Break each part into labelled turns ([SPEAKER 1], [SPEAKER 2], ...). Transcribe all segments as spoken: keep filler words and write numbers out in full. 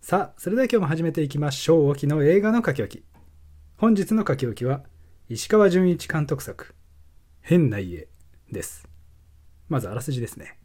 [SPEAKER 1] さあ、それでは今日も始めていきましょう。沖の映画の書き置き。本日の書き置きは石川純一監督作変な家です。まずあらすじですね。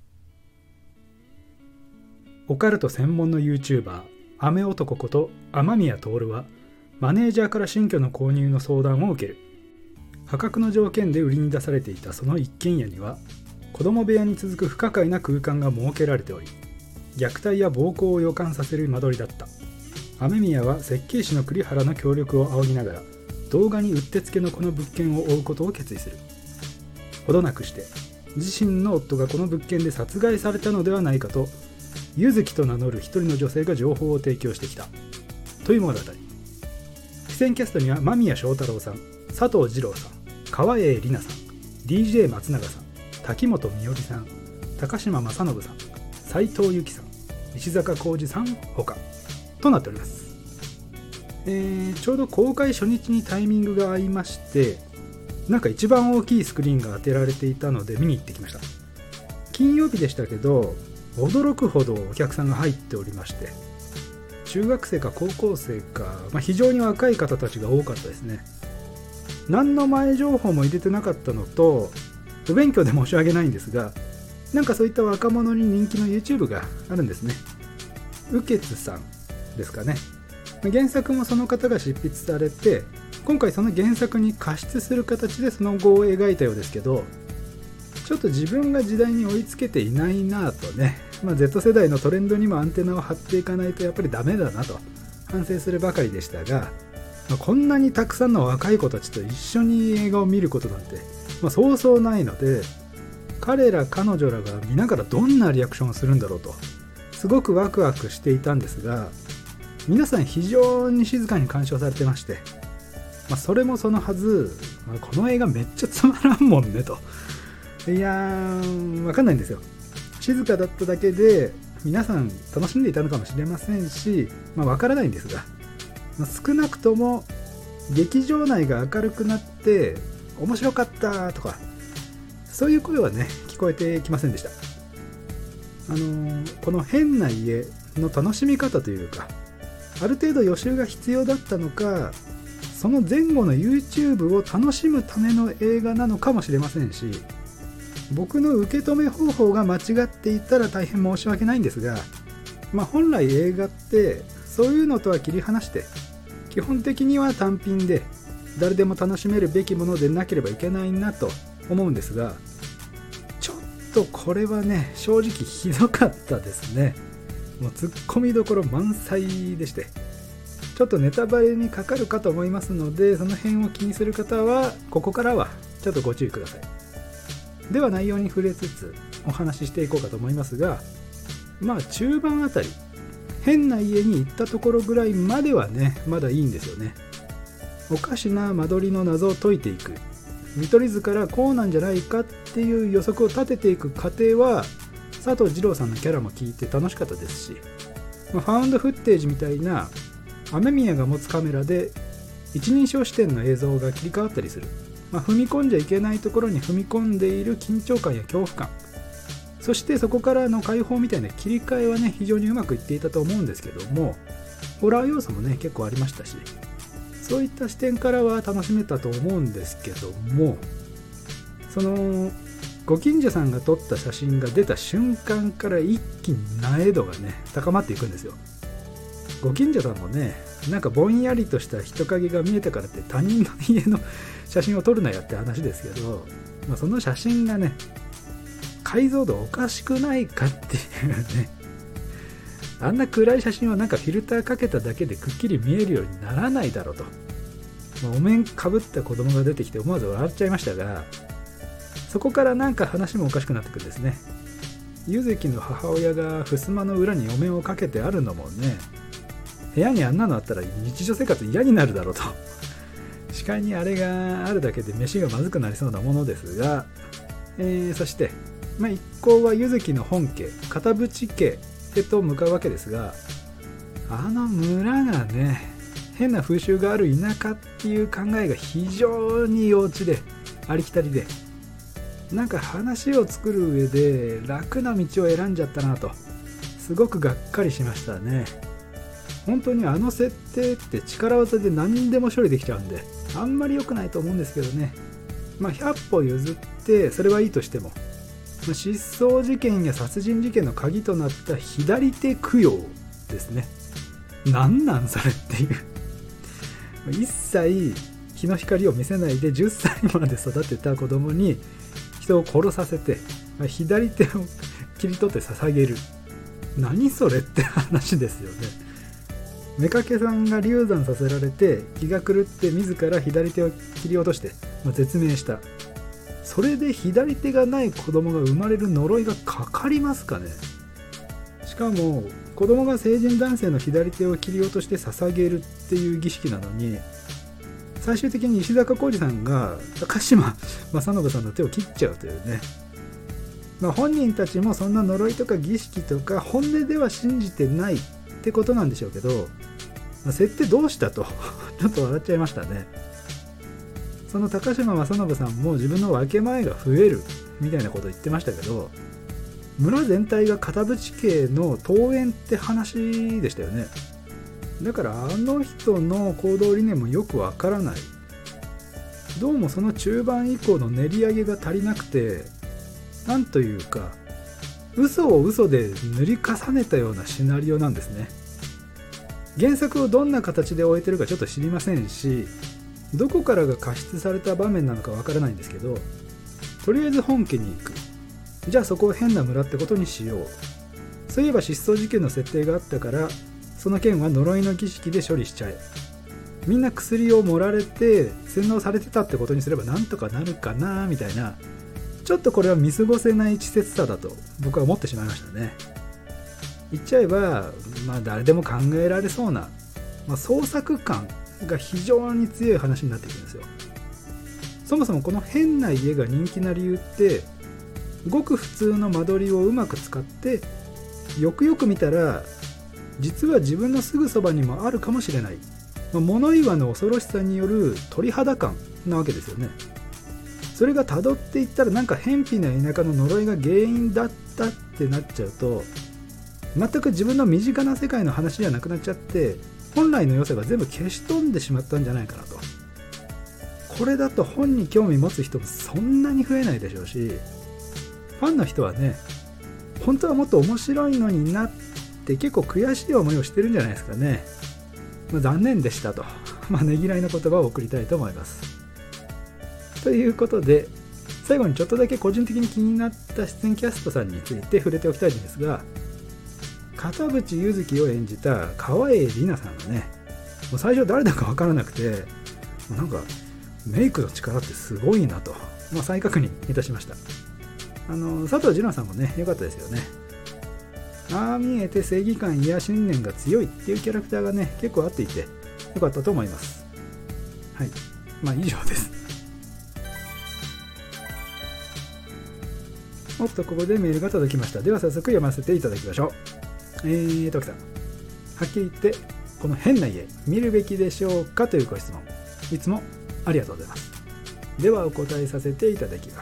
[SPEAKER 1] オカルト専門の YouTuber 雨男こと雨宮徹はマネージャーから新居の購入の相談を受ける。破格の条件で売りに出されていたその一軒家には子供部屋に続く不可解な空間が設けられており、虐待や暴行を予感させる間取りだった。雨宮は設計士の栗原の協力を仰ぎながら動画にうってつけのこの物件を追うことを決意する。ほどなくして自身の夫がこの物件で殺害されたのではないかと柚月と名乗る一人の女性が情報を提供してきたという物語。出演キャストには間宮祥太朗さん、佐藤二朗さん、川栄李奈さん、 ディージェー 松永さん、滝本美織さん、高島正信さん、斉藤由貴さん、石坂浩二さんほかとなっております。えー、ちょうど公開初日にタイミングが合いまして、なんか一番大きいスクリーンが当てられていたので見に行ってきました。金曜日でしたけど驚くほどお客さんが入っておりまして、中学生か高校生か、まあ、非常に若い方たちが多かったですね。何の前情報も入れてなかったのと不勉強で申し訳ないんですが、なんかそういった若者に人気の YouTube があるんですね。雨月さんですかね。原作もその方が執筆されて、今回その原作に加筆する形でその後を描いたようですけど、ちょっと自分が時代に追いつけていないなぁとね、まあ、Z 世代のトレンドにもアンテナを張っていかないとやっぱりダメだなと反省するばかりでしたが、まあ、こんなにたくさんの若い子たちと一緒に映画を見ることなんて、まあ、そうそうないので、彼ら彼女らが見ながらどんなリアクションをするんだろうとすごくワクワクしていたんですが、皆さん非常に静かに鑑賞されてまして、まあ、それもそのはず、まあ、この映画めっちゃつまらんもんねと。いやー、わかんないんですよ。静かだっただけで皆さん楽しんでいたのかもしれませんし、まあ、わからないんですが、まあ、少なくとも劇場内が明るくなって面白かったとかそういう声はね聞こえてきませんでした。あのー、この変な家の楽しみ方というか、ある程度予習が必要だったのか、その前後の YouTube を楽しむための映画なのかもしれませんし、僕の受け止め方法が間違っていたら大変申し訳ないんですが、まあ、本来映画ってそういうのとは切り離して基本的には単品で誰でも楽しめるべきものでなければいけないなと思うんですが、ちょっとこれはね正直ひどかったですね。もうツッコミどころ満載でして、ちょっとネタバレにかかるかと思いますので、その辺を気にする方はここからはちょっとご注意ください。では内容に触れつつお話ししていこうかと思いますが、まあ中盤あたり変な家に行ったところぐらいまではねまだいいんですよね。おかしな間取りの謎を解いていく、見取り図からこうなんじゃないかっていう予測を立てていく過程は佐藤二朗さんのキャラも聞いて楽しかったですし、まあ、ファウンドフッテージみたいな雨宮が持つカメラで一人称視点の映像が切り替わったりする、まあ、踏み込んじゃいけないところに踏み込んでいる緊張感や恐怖感、そしてそこからの解放みたいな切り替えはね非常にうまくいっていたと思うんですけども、ホラー要素もね結構ありましたし、そういった視点からは楽しめたと思うんですけども、そのご近所さんが撮った写真が出た瞬間から一気に難易度がね高まっていくんですよ。ご近所さんもね、なんかぼんやりとした人影が見えたからって他人の家の写真を撮るなよって話ですけど、まあ、その写真がね解像度おかしくないかっていうね、あんな暗い写真はなんかフィルターかけただけでくっきり見えるようにならないだろうと、まあ、お面かぶった子供が出てきて思わず笑っちゃいましたが、そこからなんか話もおかしくなってくるんですね。柚月の母親が襖の裏にお面をかけてあるのもね、部屋にあんなのあったら日常生活嫌になるだろうと、視界にあれがあるだけで飯がまずくなりそうなものですが、えー、そして、まあ、一行は柚月の本家片渕家へと向かうわけですが、あの村がね変な風習がある田舎っていう考えが非常に幼稚でありきたりで、なんか話を作る上で楽な道を選んじゃったなとすごくがっかりしましたね。 本当にあの設定って力技で何でも処理できちゃうんで、あんまり良くないと思うんですけどね。まあひゃっぽ譲ってそれはいいとしても、まあ、失踪事件や殺人事件の鍵となった左手供養ですね。なんなんそれっていう一切日の光を見せないでじゅっさいまで育てた子供に人を殺させて、まあ、左手を切り取って捧げる、何それって話ですよね。妾さんが流産させられて気が狂って自ら左手を切り落として、まあ、絶命した。それで左手がない子供が生まれる呪いがかかりますかね。しかも子供が成人男性の左手を切り落として捧げるっていう儀式なのに、最終的に石坂浩二さんが高島正信さんの手を切っちゃうというね。まあ、本人たちもそんな呪いとか儀式とか本音では信じてないってことなんでしょうけど、まあ、設定どうしたとちょっと笑っちゃいましたね。その高島正信さんも自分の分け前が増えるみたいなこと言ってましたけど、村全体が片渕家の遠縁って話でしたよね。だからあの人の行動理念もよくわからない。どうもその中盤以降の練り上げが足りなくて、なんというか嘘を嘘で塗り重ねたようなシナリオなんですね。原作をどんな形で終えてるかちょっと知りませんし、どこからが加筆された場面なのかわからないんですけど、とりあえず本家に行く。じゃあそこを変な村ってことにしよう。そういえば失踪事件の設定があったから、その件は呪いの儀式で処理しちゃえ。みんな薬を盛られて洗脳されてたってことにすればなんとかなるかなみたいな、ちょっとこれは見過ごせない稚拙さだと僕は思ってしまいましたね。言っちゃえば、まあ誰でも考えられそうな、まあ、創作感が非常に強い話になっていくんですよ。そもそもこの変な家が人気な理由って、ごく普通の間取りをうまく使って、よくよく見たら実は自分のすぐそばにもあるかもしれない、まあ、物言わぬ恐ろしさによる鳥肌感なわけですよね。それが辿っていったらなんか偏僻な田舎の呪いが原因だったってなっちゃうと、全く自分の身近な世界の話じゃなくなっちゃって、本来の良さが全部消し飛んでしまったんじゃないかなと。これだと本に興味持つ人もそんなに増えないでしょうし、ファンの人はね、本当はもっと面白いのになって結構悔しい思いをしてるんじゃないですかね。まあ、残念でしたと、まあ、ねぎらいの言葉を送りたいと思います。ということで、最後にちょっとだけ個人的に気になった出演キャストさんについて触れておきたいんですが、片渕ゆずきを演じた川栄李奈さんはね、もう最初誰だか分からなくて、なんかメイクの力ってすごいなと、まあ、再確認いたしました。あの佐藤二朗さんもね、良かったですよね。ああ見えて正義感や信念が強いっていうキャラクターがね、結構合っていて良かったと思います。はい、まあ以上です。おっと、ここでメールが届きました。では早速読ませていただきましょう。えーと、きさん、はっきり言ってこの変な家見るべきでしょうかというご質問、いつもありがとうございます。ではお答えさせていただきます。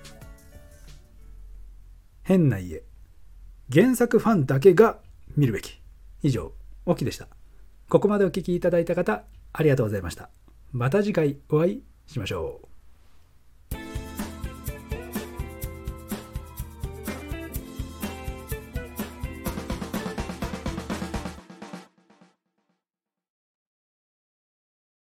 [SPEAKER 1] 変な家、原作ファンだけが見るべき。以上、オキでした。ここまでお聞きいただいた方、ありがとうございました。また次回お会いしましょう。